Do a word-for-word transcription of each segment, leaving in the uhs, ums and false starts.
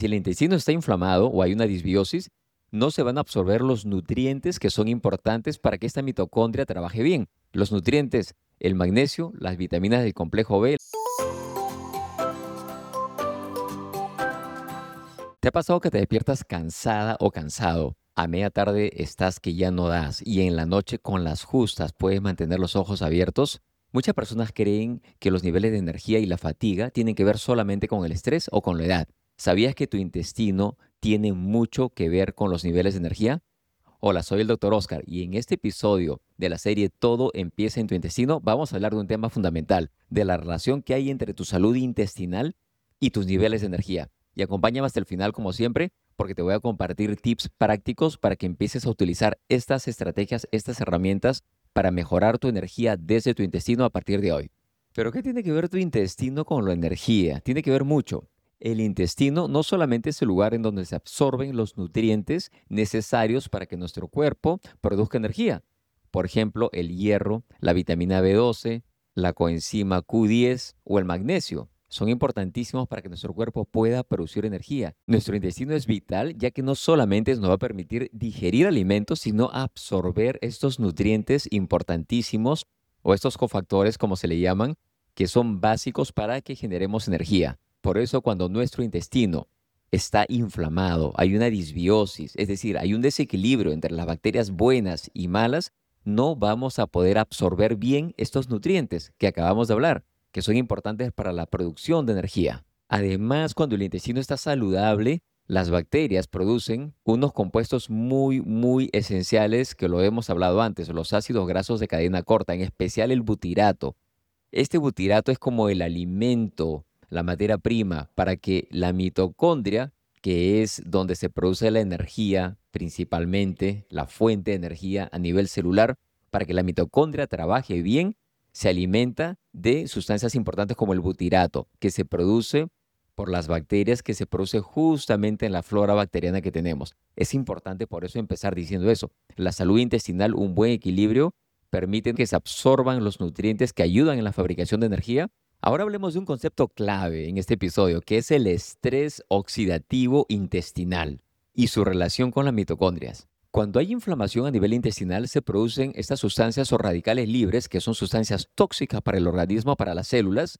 Si el intestino está inflamado o hay una disbiosis, no se van a absorber los nutrientes que son importantes para que esta mitocondria trabaje bien. Los nutrientes, el magnesio, las vitaminas del complejo B. ¿Te ha pasado que te despiertas cansada o cansado? A media tarde estás que ya no das y en la noche con las justas puedes mantener los ojos abiertos. Muchas personas creen que los niveles de energía y la fatiga tienen que ver solamente con el estrés o con la edad. ¿Sabías que tu intestino tiene mucho que ver con los niveles de energía? Hola, soy el doctor Oscar y en este episodio de la serie Todo empieza en tu intestino vamos a hablar de un tema fundamental, de la relación que hay entre tu salud intestinal y tus niveles de energía. Y acompáñame hasta el final como siempre, porque te voy a compartir tips prácticos para que empieces a utilizar estas estrategias, estas herramientas para mejorar tu energía desde tu intestino a partir de hoy. Pero ¿qué tiene que ver tu intestino con la energía? Tiene que ver mucho. El intestino no solamente es el lugar en donde se absorben los nutrientes necesarios para que nuestro cuerpo produzca energía. Por ejemplo, el hierro, la vitamina B doce, la coenzima Q diez o el magnesio. Son importantísimos para que nuestro cuerpo pueda producir energía. Nuestro intestino es vital ya que no solamente nos va a permitir digerir alimentos, sino absorber estos nutrientes importantísimos o estos cofactores, como se le llaman, que son básicos para que generemos energía. Por eso cuando nuestro intestino está inflamado, hay una disbiosis, es decir, hay un desequilibrio entre las bacterias buenas y malas, no vamos a poder absorber bien estos nutrientes que acabamos de hablar, que son importantes para la producción de energía. Además, cuando el intestino está saludable, las bacterias producen unos compuestos muy, muy esenciales que lo hemos hablado antes, los ácidos grasos de cadena corta, en especial el butirato. Este butirato es como el alimento, la materia prima, para que la mitocondria, que es donde se produce la energía principalmente, la fuente de energía a nivel celular, para que la mitocondria trabaje bien, se alimenta de sustancias importantes como el butirato, que se produce por las bacterias, que se produce justamente en la flora bacteriana que tenemos. Es importante por eso empezar diciendo eso. La salud intestinal, un buen equilibrio, permite que se absorban los nutrientes que ayudan en la fabricación de energía. Ahora hablemos de un concepto clave en este episodio, que es el estrés oxidativo intestinal y su relación con las mitocondrias. Cuando hay inflamación a nivel intestinal, se producen estas sustancias o radicales libres, que son sustancias tóxicas para el organismo, para las células,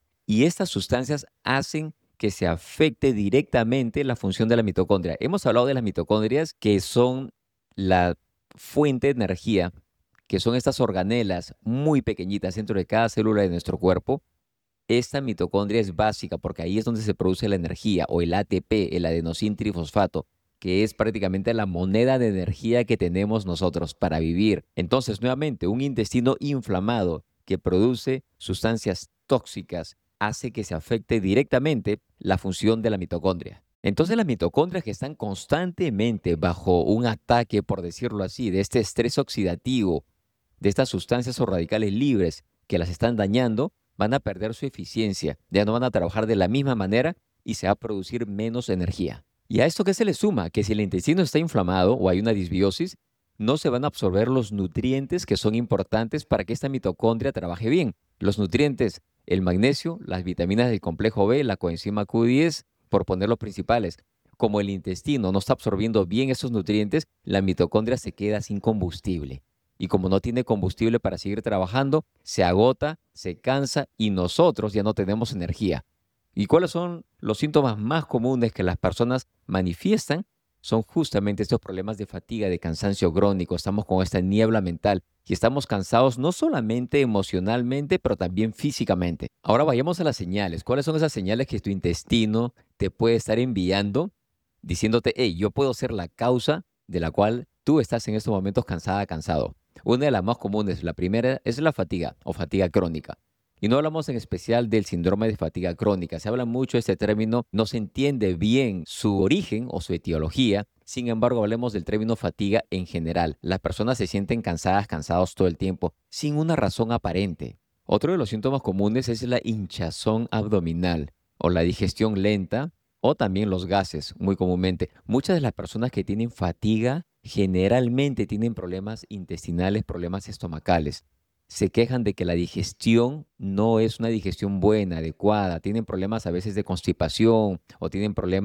y estas sustancias hacen que se afecte directamente la función de la mitocondria. Hemos hablado de las mitocondrias, que son la fuente de energía, que son estas organelas muy pequeñitas dentro de cada célula de nuestro cuerpo. Esta mitocondria es básica porque ahí es donde se produce la energía o el A T P, el adenosín trifosfato, que es prácticamente la moneda de energía que tenemos nosotros para vivir. Entonces, nuevamente, un intestino inflamado que produce sustancias tóxicas hace que se afecte directamente la función de la mitocondria. Entonces, las mitocondrias que están constantemente bajo un ataque, por decirlo así, de este estrés oxidativo, de estas sustancias o radicales libres que las están dañando, van a perder su eficiencia, ya no van a trabajar de la misma manera y se va a producir menos energía. ¿Y a esto qué se le suma? Que si el intestino está inflamado o hay una disbiosis, no se van a absorber los nutrientes que son importantes para que esta mitocondria trabaje bien. Los nutrientes, el magnesio, las vitaminas del complejo B, la coenzima Q diez, por poner los principales. Como el intestino no está absorbiendo bien esos nutrientes, la mitocondria se queda sin combustible. Y como no tiene combustible para seguir trabajando, se agota, se cansa y nosotros ya no tenemos energía. ¿Y cuáles son los síntomas más comunes que las personas manifiestan? Son justamente estos problemas de fatiga, de cansancio crónico. Estamos con esta niebla mental y estamos cansados no solamente emocionalmente, pero también físicamente. Ahora vayamos a las señales. ¿Cuáles son esas señales que tu intestino te puede estar enviando diciéndote, hey, yo puedo ser la causa de la cual tú estás en estos momentos cansada, cansado? Una de las más comunes, la primera, es la fatiga o fatiga crónica. Y no hablamos en especial del síndrome de fatiga crónica. Se habla mucho de este término, no se entiende bien su origen o su etiología. Sin embargo, hablemos del término fatiga en general. Las personas se sienten cansadas, cansados todo el tiempo, sin una razón aparente. Otro de los síntomas comunes es la hinchazón abdominal o la digestión lenta o también los gases, muy comúnmente. Muchas de las personas que tienen fatiga generalmente tienen problemas intestinales, problemas estomacales. Se quejan de que la digestión no es una digestión buena, adecuada. Tienen problemas a veces de constipación o tienen problemas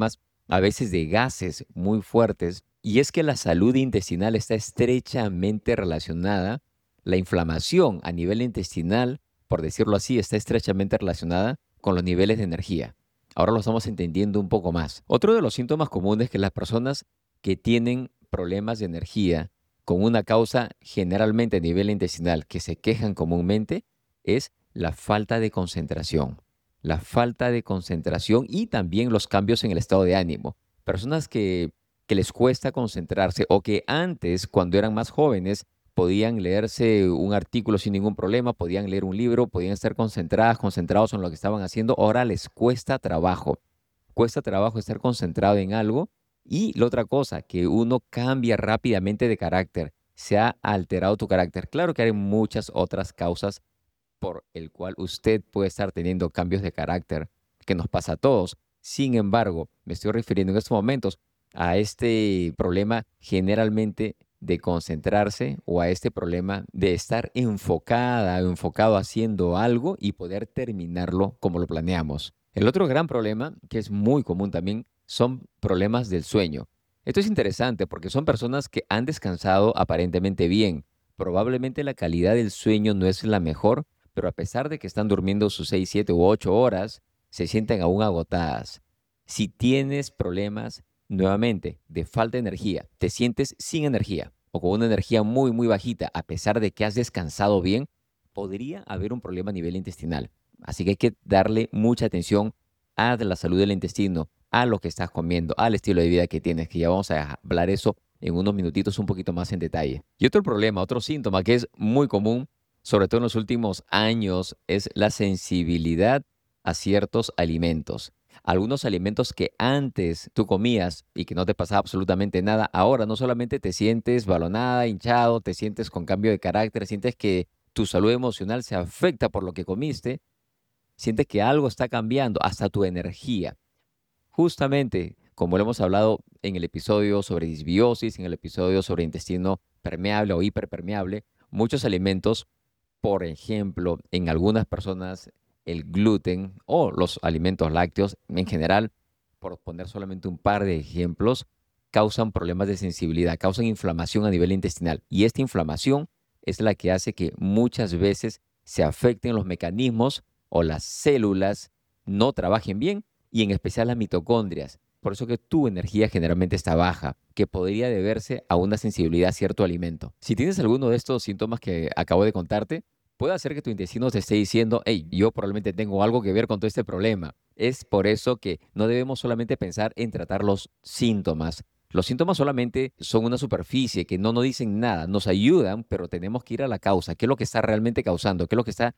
a veces de gases muy fuertes. Y es que la salud intestinal está estrechamente relacionada, la inflamación a nivel intestinal, por decirlo así, está estrechamente relacionada con los niveles de energía. Ahora lo estamos entendiendo un poco más. Otro de los síntomas comunes que las personas que tienen problemas de energía con una causa generalmente a nivel intestinal que se quejan comúnmente es la falta de concentración. La falta de concentración y también los cambios en el estado de ánimo. Personas que, que les cuesta concentrarse o que antes, cuando eran más jóvenes, podían leerse un artículo sin ningún problema, podían leer un libro, podían estar concentradas, concentrados en lo que estaban haciendo, ahora les cuesta trabajo. Cuesta trabajo estar concentrado en algo. Y la otra cosa, que uno cambia rápidamente de carácter. Se ha alterado tu carácter. Claro que hay muchas otras causas por el cual usted puede estar teniendo cambios de carácter, que nos pasa a todos. Sin embargo, me estoy refiriendo en estos momentos a este problema generalmente de concentrarse o a este problema de estar enfocada o enfocado haciendo algo y poder terminarlo como lo planeamos. El otro gran problema, que es muy común también, son problemas del sueño. Esto es interesante porque son personas que han descansado aparentemente bien. Probablemente la calidad del sueño no es la mejor, pero a pesar de que están durmiendo sus seis, siete u ocho horas, se sienten aún agotadas. Si tienes problemas, nuevamente, de falta de energía, te sientes sin energía o con una energía muy, muy bajita, a pesar de que has descansado bien, podría haber un problema a nivel intestinal. Así que hay que darle mucha atención a la salud del intestino, a lo que estás comiendo, al estilo de vida que tienes, que ya vamos a hablar eso en unos minutitos un poquito más en detalle. Y otro problema, otro síntoma que es muy común, sobre todo en los últimos años, es la sensibilidad a ciertos alimentos. Algunos alimentos que antes tú comías y que no te pasaba absolutamente nada, ahora no solamente te sientes balonada, hinchado, te sientes con cambio de carácter, sientes que tu salud emocional se afecta por lo que comiste, sientes que algo está cambiando, hasta tu energía. Justamente, como lo hemos hablado en el episodio sobre disbiosis, en el episodio sobre intestino permeable o hiperpermeable, muchos alimentos, por ejemplo, en algunas personas, el gluten o los alimentos lácteos en general, por poner solamente un par de ejemplos, causan problemas de sensibilidad, causan inflamación a nivel intestinal. Y esta inflamación es la que hace que muchas veces se afecten los mecanismos o las células no trabajen bien y en especial las mitocondrias. Por eso que tu energía generalmente está baja, que podría deberse a una sensibilidad a cierto alimento. Si tienes alguno de estos síntomas que acabo de contarte, puede hacer que tu intestino te esté diciendo, hey, yo probablemente tengo algo que ver con todo este problema. Es por eso que no debemos solamente pensar en tratar los síntomas. Los síntomas solamente son una superficie que no nos dicen nada, nos ayudan, pero tenemos que ir a la causa. ¿Qué es lo que está realmente causando? ¿Qué es lo que está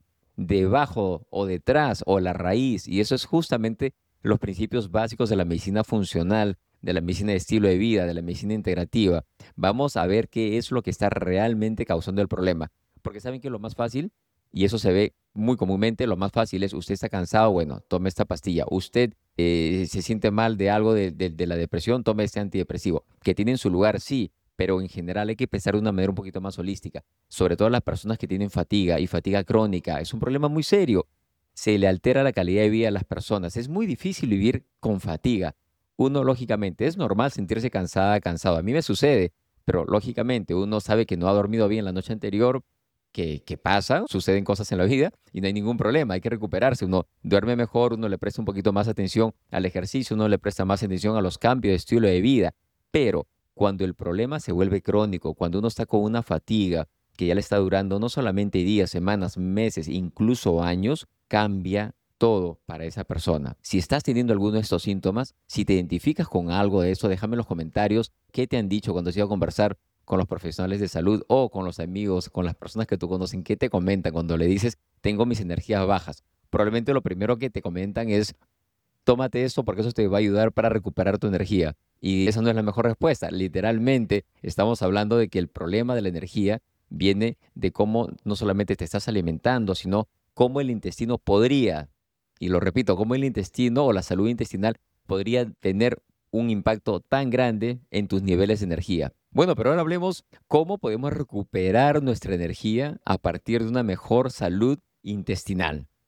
debajo o detrás o la raíz? Y eso es justamente los principios básicos de la medicina funcional, de la medicina de estilo de vida, de la medicina integrativa. Vamos a ver qué es lo que está realmente causando el problema. Porque saben que lo más fácil, y eso se ve muy comúnmente, lo más fácil es, usted está cansado, bueno, tome esta pastilla. Usted eh, se siente mal de algo de, de, de la depresión, tome este antidepresivo. Que tiene en su lugar, sí, pero en general hay que pensar de una manera un poquito más holística. Sobre todo las personas que tienen fatiga y fatiga crónica. Es un problema muy serio. Se le altera la calidad de vida a las personas. Es muy difícil vivir con fatiga. Uno, lógicamente, es normal sentirse cansada, cansado. A mí me sucede, pero lógicamente uno sabe que no ha dormido bien la noche anterior, que, que pasa, suceden cosas en la vida y no hay ningún problema, hay que recuperarse. Uno duerme mejor, uno le presta un poquito más atención al ejercicio, uno le presta más atención a los cambios de estilo de vida. Pero cuando el problema se vuelve crónico, cuando uno está con una fatiga que ya le está durando no solamente días, semanas, meses, incluso años, cambia todo para esa persona. Si estás teniendo alguno de estos síntomas, si te identificas con algo de eso, déjame en los comentarios qué te han dicho cuando has ido a conversar con los profesionales de salud o con los amigos, con las personas que tú conocen, qué te comentan cuando le dices, tengo mis energías bajas. Probablemente lo primero que te comentan es, tómate esto porque eso te va a ayudar para recuperar tu energía. Y esa no es la mejor respuesta. Literalmente estamos hablando de que el problema de la energía viene de cómo no solamente te estás alimentando, sino cómo el intestino podría, y lo repito, cómo el intestino o la salud intestinal podría tener un impacto tan grande en tus niveles de energía. Bueno, pero ahora hablemos cómo podemos recuperar nuestra energía a partir de una mejor salud intestinal.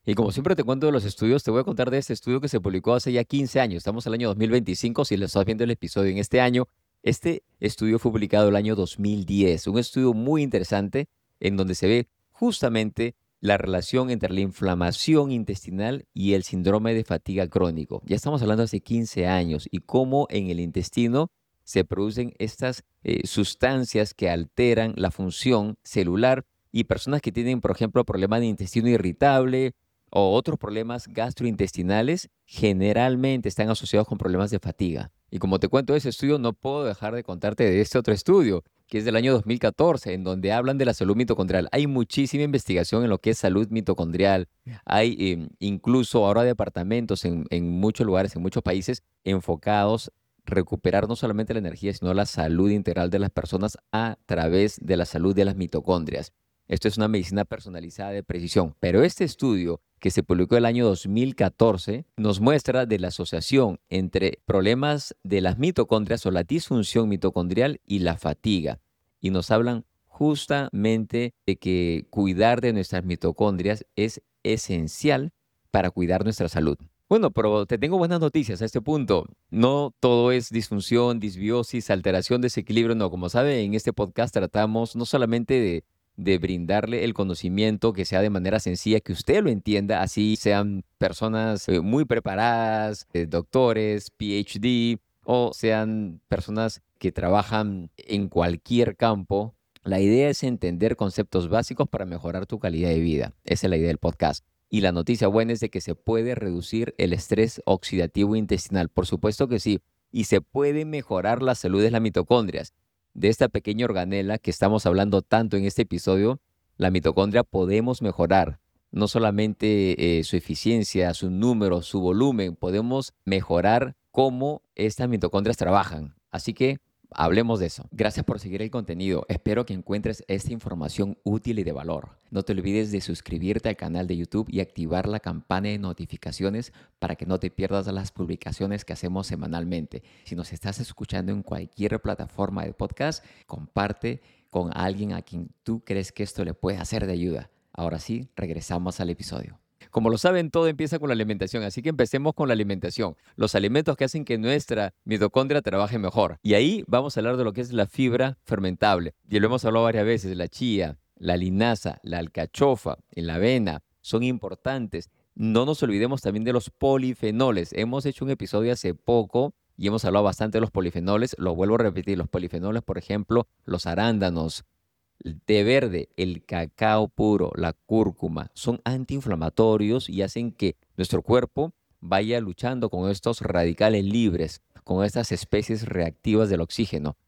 Y como siempre te cuento de los estudios, te voy a contar de este estudio que se publicó hace ya quince años. Estamos en el año dos mil veinticinco, si lo estás viendo el episodio en este año. Este estudio fue publicado el año dos mil diez, un estudio muy interesante en donde se ve justamente la relación entre la inflamación intestinal y el síndrome de fatiga crónico. Ya estamos hablando hace quince años y cómo en el intestino se producen estas eh, sustancias que alteran la función celular y personas que tienen, por ejemplo, problemas de intestino irritable o otros problemas gastrointestinales generalmente están asociados con problemas de fatiga. Y como te cuento de ese estudio, no puedo dejar de contarte de este otro estudio, que es del año dos mil catorce, en donde hablan de la salud mitocondrial. Hay muchísima investigación en lo que es salud mitocondrial. Hay eh, incluso ahora departamentos en, en muchos lugares, en muchos países, enfocados recuperar no solamente la energía, sino la salud integral de las personas a través de la salud de las mitocondrias. Esto es una medicina personalizada de precisión, pero este estudio que se publicó el año dos mil catorce nos muestra de la asociación entre problemas de las mitocondrias o la disfunción mitocondrial y la fatiga. Y nos hablan justamente de que cuidar de nuestras mitocondrias es esencial para cuidar nuestra salud. Bueno, pero te tengo buenas noticias a este punto. No todo es disfunción, disbiosis, alteración, desequilibrio. No, como sabe, en este podcast tratamos no solamente de de brindarle el conocimiento que sea de manera sencilla, que usted lo entienda, así sean personas eh, muy preparadas, eh, doctores, P H D, o sean personas que trabajan en cualquier campo. La idea es entender conceptos básicos para mejorar tu calidad de vida. Esa es la idea del podcast. Y la noticia buena es de que se puede reducir el estrés oxidativo intestinal. Por supuesto que sí. Y se puede mejorar la salud de las mitocondrias. De esta pequeña organela que estamos hablando tanto en este episodio, la mitocondria podemos mejorar no solamente eh, su eficiencia, su número, su volumen, podemos mejorar cómo estas mitocondrias trabajan. Así que hablemos de eso. Gracias por seguir el contenido. Espero que encuentres esta información útil y de valor. No te olvides de suscribirte al canal de YouTube y activar la campana de notificaciones para que no te pierdas las publicaciones que hacemos semanalmente. Si nos estás escuchando en cualquier plataforma de podcast, comparte con alguien a quien tú crees que esto le puede hacer de ayuda. Ahora sí, regresamos al episodio. Como lo saben, todo empieza con la alimentación, así que empecemos con la alimentación. Los alimentos que hacen que nuestra mitocondria trabaje mejor. Y ahí vamos a hablar de lo que es la fibra fermentable. Y lo hemos hablado varias veces, la chía, la linaza, la alcachofa, la avena, son importantes. No nos olvidemos también de los polifenoles. Hemos hecho un episodio hace poco y hemos hablado bastante de los polifenoles. Lo vuelvo a repetir, los polifenoles, por ejemplo, los arándanos, el té verde, el cacao puro, la cúrcuma, son antiinflamatorios y hacen que nuestro cuerpo vaya luchando con estos radicales libres, con estas especies reactivas del oxígeno.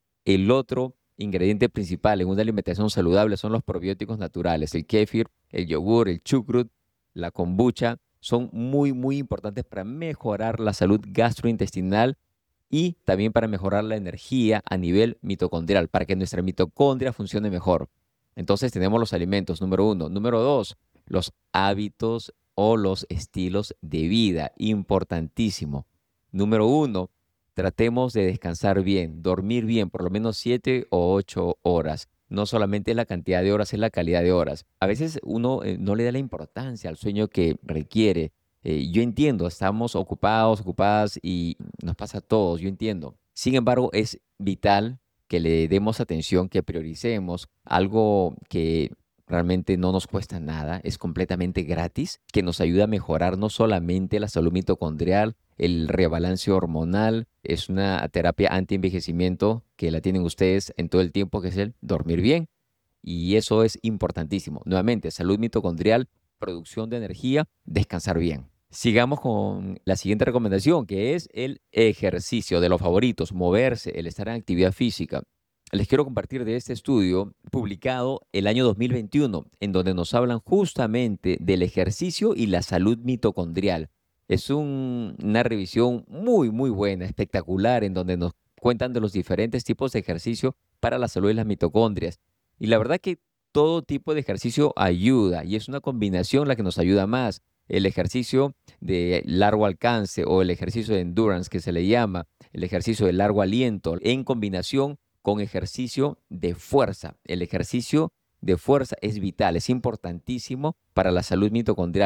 El otro ingrediente principal en una alimentación saludable son los probióticos naturales. El kéfir, el yogur, el chucrut, la kombucha son muy, muy importantes para mejorar la salud gastrointestinal y también para mejorar la energía a nivel mitocondrial, para que nuestra mitocondria funcione mejor. Entonces tenemos los alimentos, número uno. Número dos, los hábitos o los estilos de vida, importantísimo. Número uno, tratemos de descansar bien, dormir bien, por lo menos siete o ocho horas. No solamente la cantidad de horas, es la calidad de horas. A veces uno eh, no le da la importancia al sueño que requiere. Eh, yo entiendo, estamos ocupados, ocupadas y nos pasa a todos, yo entiendo. Sin embargo, es vital que le demos atención, que prioricemos algo que realmente no nos cuesta nada, es completamente gratis, que nos ayuda a mejorar no solamente la salud mitocondrial, el rebalance hormonal, es una terapia anti-envejecimiento que la tienen ustedes en todo el tiempo, que es el dormir bien. Y eso es importantísimo. Nuevamente, salud mitocondrial, producción de energía, descansar bien. Sigamos con la siguiente recomendación, que es el ejercicio de los favoritos, moverse, el estar en actividad física. Les quiero compartir de este estudio publicado el año dos mil veintiuno, en donde nos hablan justamente del ejercicio y la salud mitocondrial. Es un- una revisión muy, muy buena, espectacular, en donde nos cuentan de los diferentes tipos de ejercicio para la salud de las mitocondrias. Y la verdad que todo tipo de ejercicio ayuda y es una combinación la que nos ayuda más. El ejercicio de largo alcance o el ejercicio de endurance que se le llama, el ejercicio de largo aliento, en combinación con ejercicio de fuerza. El ejercicio de fuerza es vital, es importantísimo para la salud mitocondrial.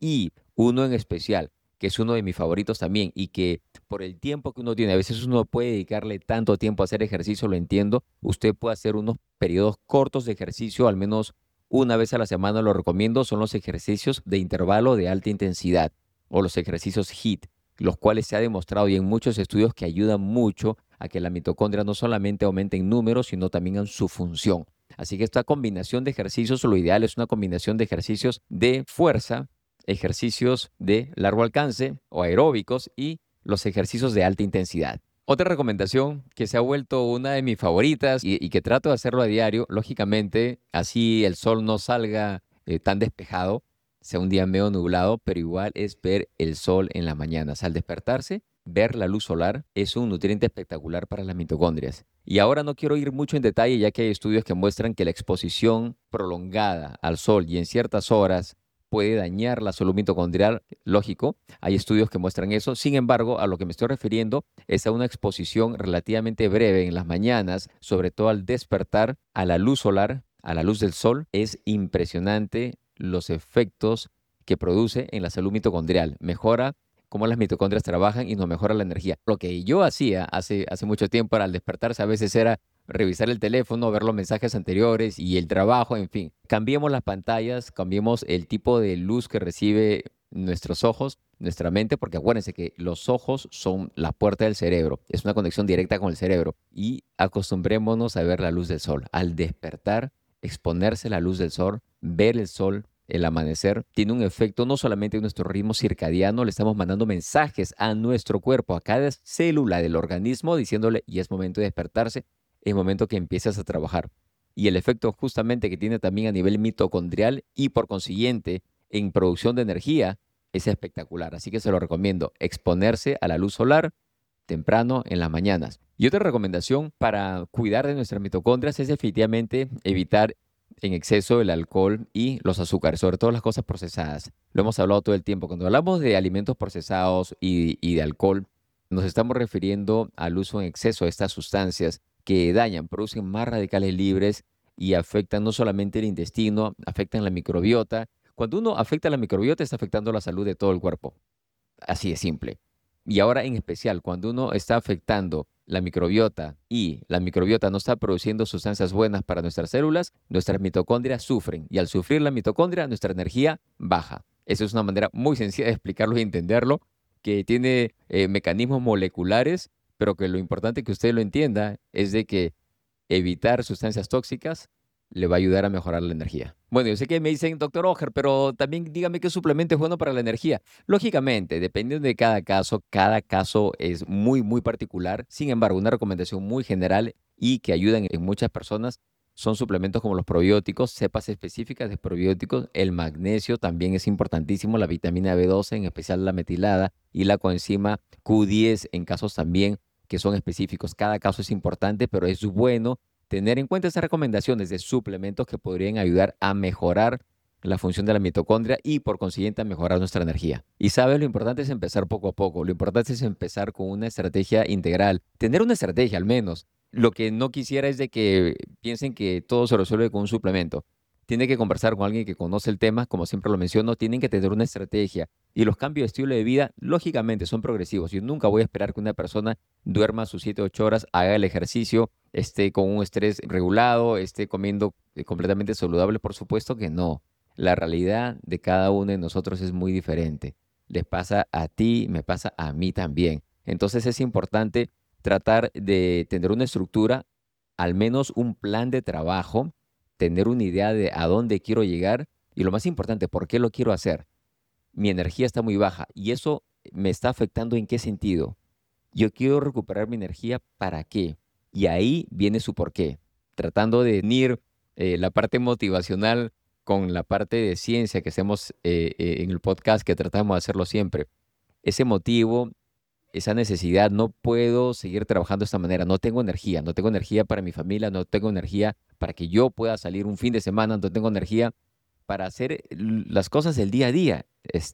y uno en especial, que es uno de mis favoritos también y que por el tiempo que uno tiene, a veces uno puede dedicarle tanto tiempo a hacer ejercicio, lo entiendo, usted puede hacer unos periodos cortos de ejercicio, al menos una vez a la semana lo recomiendo, son los ejercicios de intervalo de alta intensidad o los ejercicios HIIT, los cuales se ha demostrado y en muchos estudios que ayudan mucho a que la mitocondria no solamente aumente en número, sino también en su función. Así que esta combinación de ejercicios, lo ideal es una combinación de ejercicios de fuerza, ejercicios de largo alcance o aeróbicos y los ejercicios de alta intensidad. Otra recomendación que se ha vuelto una de mis favoritas y, y que trato de hacerlo a diario, lógicamente, así el sol no salga eh, tan despejado, sea un día medio nublado, pero igual es ver el sol en las mañanas. Al despertarse, ver la luz solar es un nutriente espectacular para las mitocondrias. Y ahora no quiero ir mucho en detalle, ya que hay estudios que muestran que la exposición prolongada al sol y en ciertas horas puede dañar la salud mitocondrial, lógico, hay estudios que muestran eso. Sin embargo, a lo que me estoy refiriendo es a una exposición relativamente breve en las mañanas, sobre todo al despertar a la luz solar, a la luz del sol. Es impresionante los efectos que produce en la salud mitocondrial. Mejora cómo las mitocondrias trabajan y nos mejora la energía. Lo que yo hacía hace, hace mucho tiempo al despertarse a veces era revisar el teléfono, ver los mensajes anteriores y el trabajo, en fin. Cambiemos las pantallas, cambiemos el tipo de luz que recibe nuestros ojos, nuestra mente, porque acuérdense que los ojos son la puerta del cerebro, es una conexión directa con el cerebro y acostumbrémonos a ver la luz del sol. Al despertar, exponerse a la luz del sol, ver el sol, el amanecer, tiene un efecto no solamente en nuestro ritmo circadiano, le estamos mandando mensajes a nuestro cuerpo, a cada célula del organismo, diciéndole, y es momento de despertarse, es momento que empieces a trabajar. Y el efecto justamente que tiene también a nivel mitocondrial y por consiguiente en producción de energía es espectacular. Así que se lo recomiendo, exponerse a la luz solar temprano en las mañanas. Y otra recomendación para cuidar de nuestras mitocondrias es definitivamente evitar en exceso el alcohol y los azúcares, sobre todo las cosas procesadas. Lo hemos hablado todo el tiempo. Cuando hablamos de alimentos procesados y, y de alcohol, nos estamos refiriendo al uso en exceso de estas sustancias que dañan, producen más radicales libres y afectan no solamente el intestino, afectan la microbiota. Cuando uno afecta la microbiota, está afectando la salud de todo el cuerpo. Así de simple. Y ahora en especial, cuando uno está afectando la microbiota y la microbiota no está produciendo sustancias buenas para nuestras células, nuestras mitocondrias sufren. Y al sufrir la mitocondria, nuestra energía baja. Esa es una manera muy sencilla de explicarlo y entenderlo, que tiene eh, mecanismos moleculares, pero que lo importante que usted lo entienda es de que evitar sustancias tóxicas le va a ayudar a mejorar la energía. Bueno, yo sé que me dicen, doctor Oger, pero también dígame qué suplemento es bueno para la energía. Lógicamente, dependiendo de cada caso, cada caso es muy, muy particular. Sin embargo, una recomendación muy general y que ayudan en muchas personas son suplementos como los probióticos, cepas específicas de probióticos. El magnesio también es importantísimo, la vitamina B doce, en especial la metilada, y la coenzima Q diez en casos también que son específicos. Cada caso es importante, pero es bueno tener en cuenta esas recomendaciones de suplementos que podrían ayudar a mejorar la función de la mitocondria y por consiguiente a mejorar nuestra energía. Y sabes, lo importante es empezar poco a poco, lo importante es empezar con una estrategia integral, tener una estrategia al menos. Lo que no quisiera es de que piensen que todo se resuelve con un suplemento. Tiene que conversar con alguien que conoce el tema, como siempre lo menciono, tienen que tener una estrategia. Y los cambios de estilo de vida, lógicamente, son progresivos. Yo nunca voy a esperar que una persona duerma sus siete, ocho horas, haga el ejercicio, esté con un estrés regulado, esté comiendo eh, completamente saludable. Por supuesto que no. La realidad de cada uno de nosotros es muy diferente. Les pasa a ti, me pasa a mí también. Entonces es importante tratar de tener una estructura, al menos un plan de trabajo, tener una idea de a dónde quiero llegar y lo más importante, por qué lo quiero hacer. Mi energía está muy baja y eso me está afectando en qué sentido. Yo quiero recuperar mi energía, ¿para qué? Y ahí viene su porqué, tratando de unir eh, la parte motivacional con la parte de ciencia que hacemos eh, eh, en el podcast, que tratamos de hacerlo siempre. Ese motivo, esa necesidad, no puedo seguir trabajando de esta manera, no tengo energía, no tengo energía para mi familia, no tengo energía para que yo pueda salir un fin de semana, no tengo energía para hacer l- las cosas del día a día.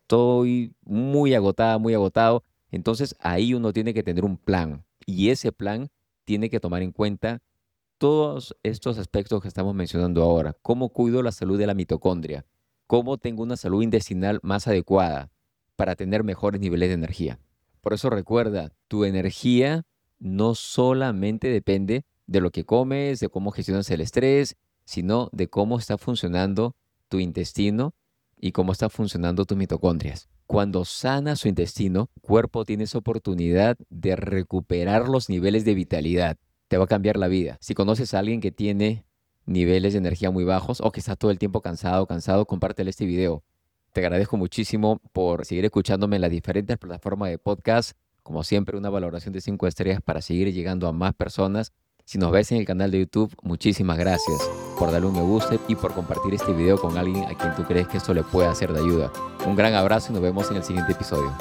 Estoy muy agotada, muy agotado. Entonces ahí uno tiene que tener un plan y ese plan tiene que tomar en cuenta todos estos aspectos que estamos mencionando ahora. ¿Cómo cuido la salud de la mitocondria? cómo tengo una salud intestinal más adecuada para tener mejores niveles de energía. Por eso recuerda, tu energía no solamente depende de lo que comes, de cómo gestionas el estrés, sino de cómo está funcionando tu intestino y cómo está funcionando tus mitocondrias. Cuando sana su intestino, tu cuerpo tiene esa oportunidad de recuperar los niveles de vitalidad. Te va a cambiar la vida. Si conoces a alguien que tiene niveles de energía muy bajos o que está todo el tiempo cansado, cansado, compártele este video. Te agradezco muchísimo por seguir escuchándome en las diferentes plataformas de podcast. Como siempre, una valoración de cinco estrellas para seguir llegando a más personas. Si nos ves en el canal de YouTube, muchísimas gracias por darle un me gusta y por compartir este video con alguien a quien tú crees que esto le puede hacer de ayuda. Un gran abrazo y nos vemos en el siguiente episodio.